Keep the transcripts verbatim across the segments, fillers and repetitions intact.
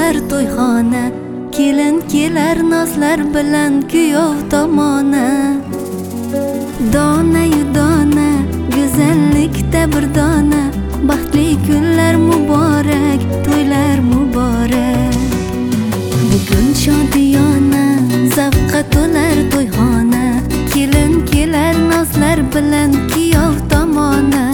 to'lar to'yxona, kelin kelar nozlar bilan kuyov tomona. Dona-yu dona, go'zallikda bir dona, baxtli kunlar muborak, to'ylar muborak. Bugun shodiyona, zavqqa to'lar to'yxona, kelin kelar nozlar bilan kuyov tomona.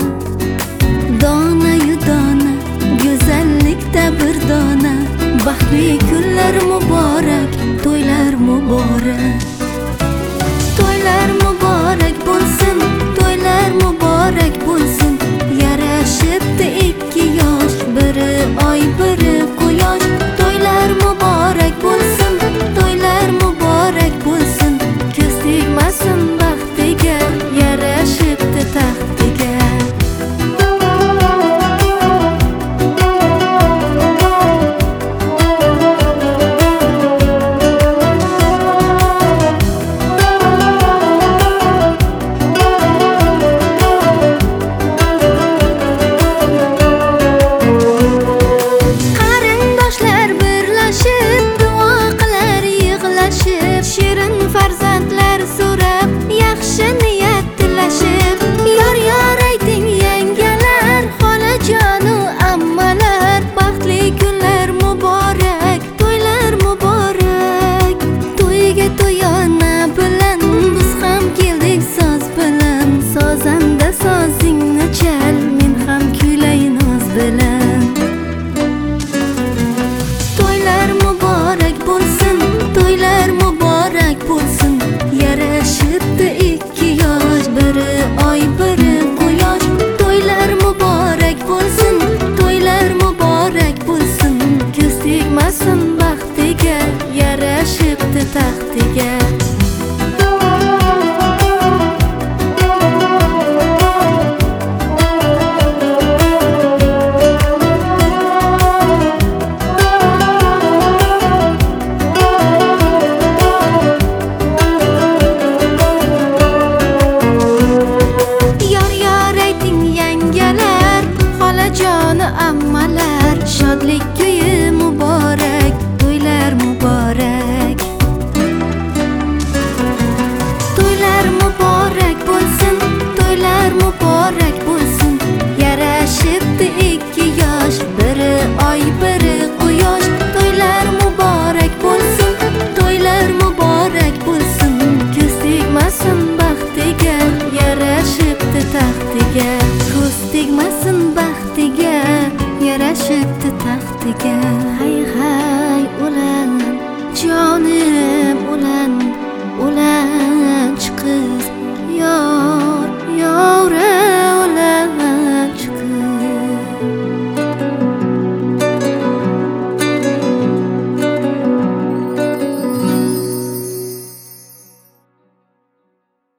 Dona-yu dona, go'zallikda bir dona, baxtli kunlar muborak, to'ylar muborak. To'ylar muborak bo'lsin, to'ylar muborak bo'lsin, yarashibdi ikki yosh, biri oy biri quyosh. To'ylar muborak bo'lsin, to'ylar muborak bo'lsin, ko'z tegmasin baxtiga, yarashibdi taxtiga. Shirin farzandlar so'rab, yaxshi niyat tilashib, yor-yor ayting yangalar, xolajonu ammalar, baxtli kunlar muborak, to'ylar muborak. To'yga to'yona bilan biz ham keldik soz bilan, sozanda sozingni chal, men ham kulay noz bilan. To'ylar muborak bo'lsin, to'ylar muborak bo'lsin, yarashibdi ikki yosh, biri oy biri quyosh. To'ylar muborak bo'lsin, to'ylar muborak bo'lsin, ko'z tegmasin baxtiga, yarashibdi taxtiga. Ammalar, shodlik kuyi muborak, to'ylar muborak. To'ylar muborak bo'lsin, to'ylar muborak bo'lsin, yarashibdi ikki yosh, biri oy biri quyosh. To'ylar muborak bo'lsin, to'ylar muborak bo'lsin, ko'z tegmasin baxtiga, yarashibdi taxtiga. Ko'z tegmasin baxtiga, yarashibdi taxtiga.